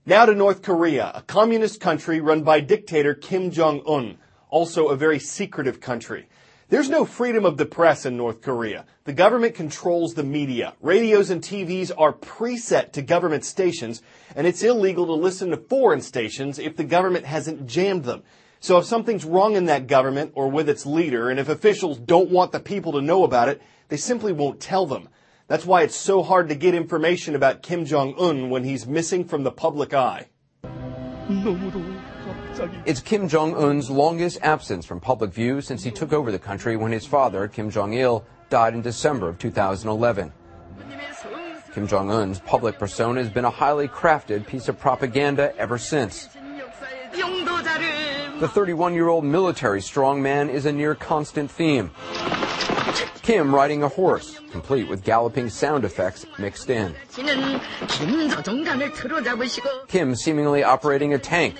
Now to North Korea, a communist country run by dictator Kim Jong-un, also a very secretive country. There's no freedom of the press in North Korea. The government controls the media. Radios and TVs are preset to government stations, and it's illegal to listen to foreign stations if the government hasn't jammed them. So if something's wrong in that government or with its leader, and if officials don't want the people to know about it, they simply won't tell them. That's why it's so hard to get information about Kim Jong-un when he's missing from the public eye. It's Kim Jong-un's longest absence from public view since he took over the country when his father, Kim Jong-il, died in December of 2011. Kim Jong-un's public persona has been a highly crafted piece of propaganda ever since. The 31-year-old military strongman is a near constant theme. Kim riding a horse, complete with galloping sound effects mixed in. Kim seemingly operating a tank.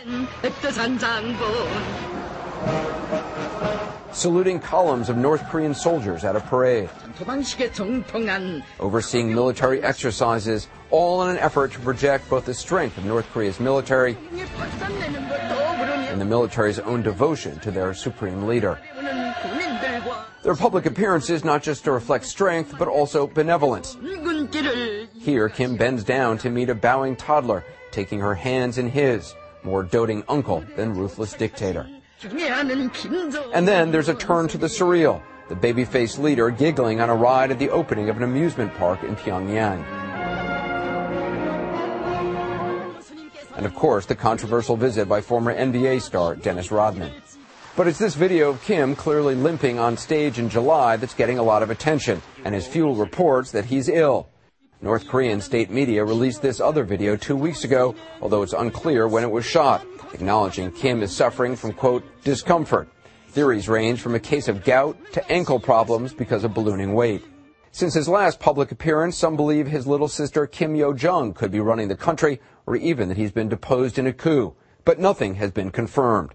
Saluting columns of North Korean soldiers at a parade. Overseeing military exercises, all in an effort to project both the strength of North Korea's military and the military's own devotion to their supreme leader. Their public appearances not just to reflect strength, but also benevolence. Here, Kim bends down to meet a bowing toddler, taking her hands in his, more doting uncle than ruthless dictator. And then there's a turn to the surreal, the baby-faced leader giggling on a ride at the opening of an amusement park in Pyongyang. And of course, the controversial visit by former NBA star Dennis Rodman. But it's this video of Kim clearly limping on stage in July that's getting a lot of attention, and has fueled reports that he's ill. North Korean state media released this other video 2 weeks ago, although it's unclear when it was shot, acknowledging Kim is suffering from, quote, discomfort. Theories range from a case of gout to ankle problems because of ballooning weight. Since his last public appearance, some believe his little sister Kim Yo-jong could be running the country, or even that he's been deposed in a coup. But nothing has been confirmed.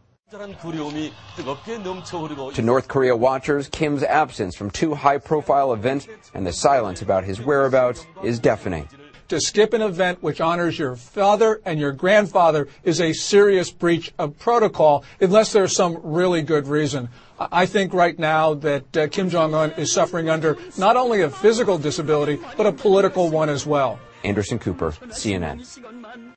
To North Korea watchers, Kim's absence from two high-profile events and the silence about his whereabouts is deafening. To skip an event which honors your father and your grandfather is a serious breach of protocol, unless there's some really good reason. I think right now that Kim Jong-un is suffering under not only a physical disability, but a political one as well. Anderson Cooper, CNN.